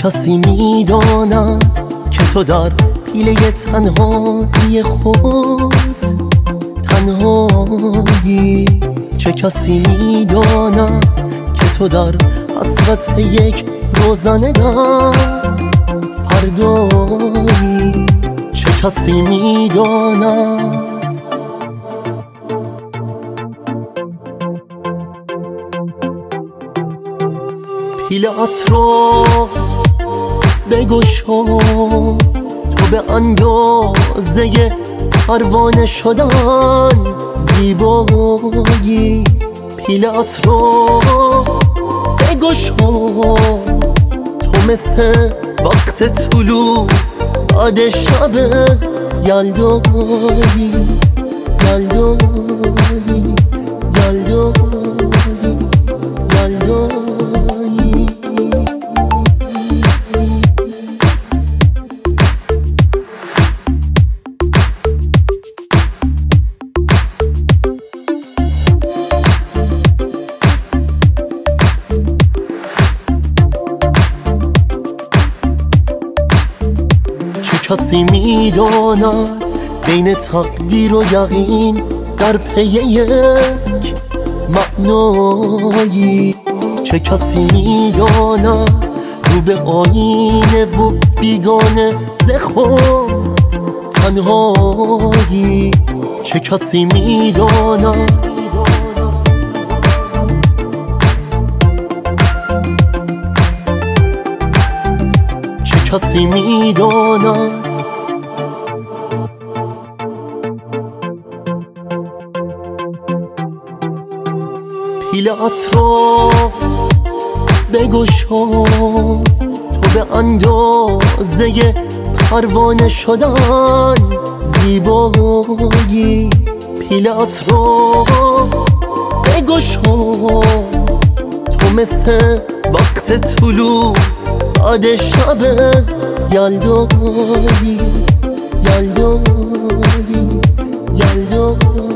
کسی میداند که تو در پیله تنهایی خود تنهایی؟ چه کسی میداند که تو در حسرت یک روزنه در فردایی؟ چه کسی میداند؟ پیله‌ات رو بگشا، تو به اندازه پروانه شدن زیبایی. پیله‌ات رو بگشا، تو مثل وقت طلوع بعد شب یلدایی یلدایی یلدایی یلدایی. کسی میداند بین تقدیر و یقین در پی یک معنایی؟ چه کسی میداند رو به آینه و بیگانه ز خود تنهایی؟ چه کسی میداند؟ چه کسی میداند؟ پیله‌ات رو بگشا، تو به اندازه پروانه شدن زیبایی. پیله‌ات رو بگشا، تو مثل وقت طلوع بعد شب یلدایی یلدایی یلدایی.